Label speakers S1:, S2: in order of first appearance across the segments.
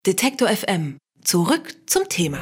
S1: Detektor FM. Zurück zum Thema.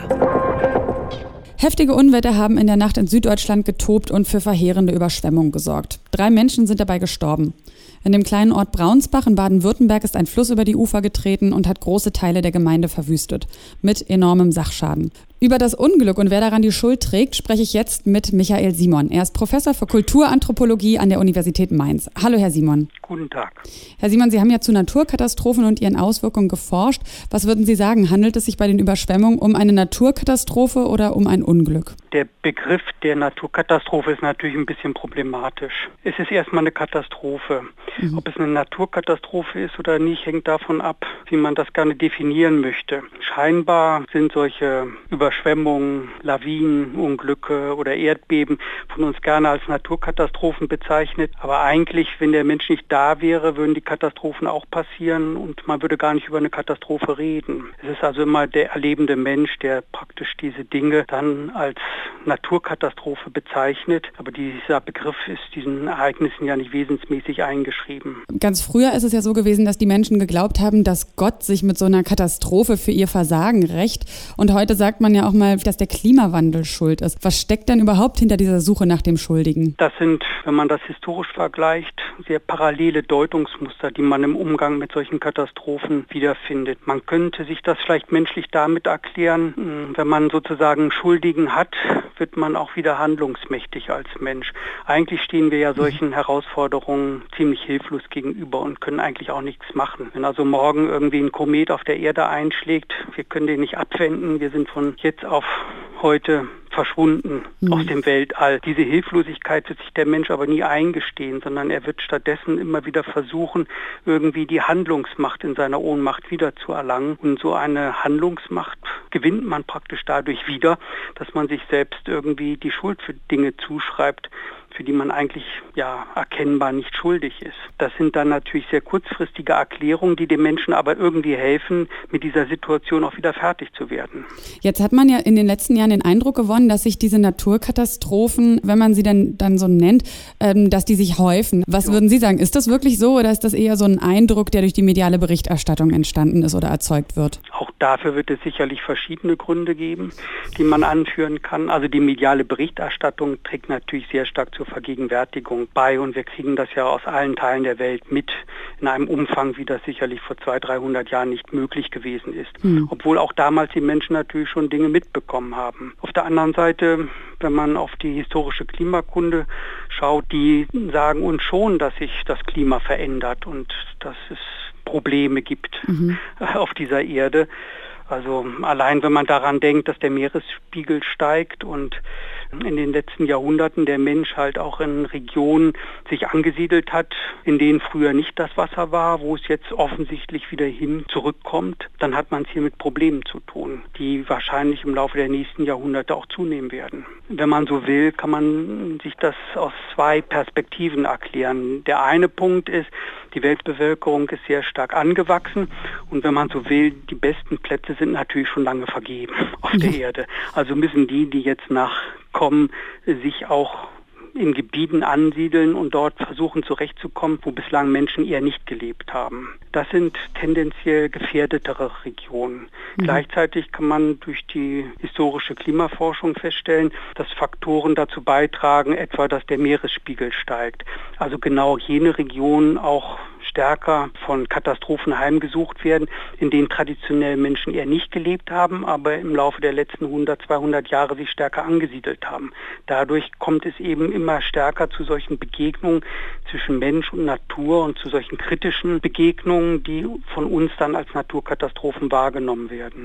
S2: Heftige Unwetter haben in der Nacht in Süddeutschland getobt und für verheerende Überschwemmungen gesorgt. 3 Menschen sind dabei gestorben. In dem kleinen Ort Braunsbach in Baden-Württemberg ist ein Fluss über die Ufer getreten und hat große Teile der Gemeinde verwüstet. Mit enormem Sachschaden. Über das Unglück und wer daran die Schuld trägt, spreche ich jetzt mit Michael Simon. Er ist Professor für Kulturanthropologie an der Universität Mainz. Hallo, Herr Simon.
S3: Guten Tag.
S2: Herr Simon, Sie haben ja zu Naturkatastrophen und ihren Auswirkungen geforscht. Was würden Sie sagen? Handelt es sich bei den Überschwemmungen um eine Naturkatastrophe oder um ein Unglück?
S3: Der Begriff der Naturkatastrophe ist natürlich ein bisschen problematisch. Es ist erstmal eine Katastrophe. Ob es eine Naturkatastrophe ist oder nicht, hängt davon ab, wie man das gerne definieren möchte. Scheinbar sind solche Überschwemmungen, Lawinen, Unglücke oder Erdbeben von uns gerne als Naturkatastrophen bezeichnet. Aber eigentlich, wenn der Mensch nicht da wäre, würden die Katastrophen auch passieren und man würde gar nicht über eine Katastrophe reden. Es ist also immer der erlebende Mensch, der praktisch diese Dinge dann als Naturkatastrophe bezeichnet. Aber dieser Begriff ist diesen Ereignissen ja nicht wesensmäßig eingeschrieben.
S2: Ganz früher ist es ja so gewesen, dass die Menschen geglaubt haben, dass Gott sich mit so einer Katastrophe für ihr Versagen rächt. Und heute sagt man ja auch mal, dass der Klimawandel schuld ist. Was steckt denn überhaupt hinter dieser Suche nach dem Schuldigen?
S3: Das sind, wenn man das historisch vergleicht, sehr parallele Deutungsmuster, die man im Umgang mit solchen Katastrophen wiederfindet. Man könnte sich das vielleicht menschlich damit erklären, wenn man sozusagen Schuldigen hat, wird man auch wieder handlungsmächtig als Mensch. Eigentlich stehen wir ja solchen Herausforderungen ziemlich hilflos gegenüber und können eigentlich auch nichts machen. Wenn also morgen irgendwie ein Komet auf der Erde einschlägt, wir können den nicht abwenden, wir sind von jetzt auf heute verschwunden aus dem Weltall. Diese Hilflosigkeit wird sich der Mensch aber nie eingestehen, sondern er wird stattdessen immer wieder versuchen, irgendwie die Handlungsmacht in seiner Ohnmacht wiederzuerlangen. Und so eine Handlungsmacht gewinnt man praktisch dadurch wieder, dass man sich selbst irgendwie die Schuld für Dinge zuschreibt, für die man eigentlich ja erkennbar nicht schuldig ist. Das sind dann natürlich sehr kurzfristige Erklärungen, die dem Menschen aber irgendwie helfen, mit dieser Situation auch wieder fertig zu werden.
S2: Jetzt hat man ja in den letzten Jahren den Eindruck gewonnen, dass sich diese Naturkatastrophen, wenn man sie dann so nennt, dass die sich häufen. Was würden Sie sagen? Ist das wirklich so oder ist das eher so ein Eindruck, der durch die mediale Berichterstattung entstanden ist oder erzeugt wird?
S3: Auch dafür wird es sicherlich verschiedene Gründe geben, die man anführen kann. Also die mediale Berichterstattung trägt natürlich sehr stark zur Vergegenwärtigung bei und wir kriegen das ja aus allen Teilen der Welt mit in einem Umfang, wie das sicherlich vor 200-300 Jahren nicht möglich gewesen ist. Obwohl auch damals die Menschen natürlich schon Dinge mitbekommen haben. Auf der anderen Seite, wenn man auf die historische Klimakunde schaut, die sagen uns schon, dass sich das Klima verändert und dass es Probleme gibt auf dieser Erde. Also allein wenn man daran denkt, dass der Meeresspiegel steigt und in den letzten Jahrhunderten der Mensch halt auch in Regionen sich angesiedelt hat, in denen früher nicht das Wasser war, wo es jetzt offensichtlich wieder zurückkommt, dann hat man es hier mit Problemen zu tun, die wahrscheinlich im Laufe der nächsten Jahrhunderte auch zunehmen werden. Wenn man so will, kann man sich das aus 2 Perspektiven erklären. Der eine Punkt ist, die Weltbevölkerung ist sehr stark angewachsen und wenn man so will, die besten Plätze sind natürlich schon lange vergeben auf der Erde. Also müssen die jetzt nachkommen, sich auch in Gebieten ansiedeln und dort versuchen zurechtzukommen, wo bislang Menschen eher nicht gelebt haben. Das sind tendenziell gefährdetere Regionen. Gleichzeitig kann man durch die historische Klimaforschung feststellen, dass Faktoren dazu beitragen, etwa dass der Meeresspiegel steigt. Also genau jene Regionen auch stärker von Katastrophen heimgesucht werden, in denen traditionell Menschen eher nicht gelebt haben, aber im Laufe der letzten 100-200 Jahre sich stärker angesiedelt haben. Dadurch kommt es eben immer stärker zu solchen Begegnungen zwischen Mensch und Natur und zu solchen kritischen Begegnungen, die von uns dann als Naturkatastrophen wahrgenommen werden.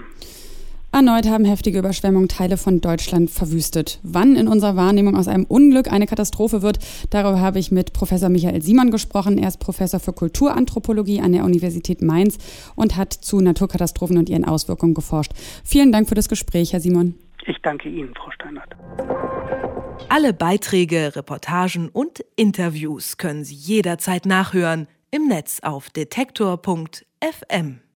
S2: Erneut haben heftige Überschwemmungen Teile von Deutschland verwüstet. Wann in unserer Wahrnehmung aus einem Unglück eine Katastrophe wird, darüber habe ich mit Professor Michael Simon gesprochen. Er ist Professor für Kulturanthropologie an der Universität Mainz und hat zu Naturkatastrophen und ihren Auswirkungen geforscht. Vielen Dank für das Gespräch, Herr Simon.
S3: Ich danke Ihnen, Frau Steinert.
S1: Alle Beiträge, Reportagen und Interviews können Sie jederzeit nachhören im Netz auf detektor.fm.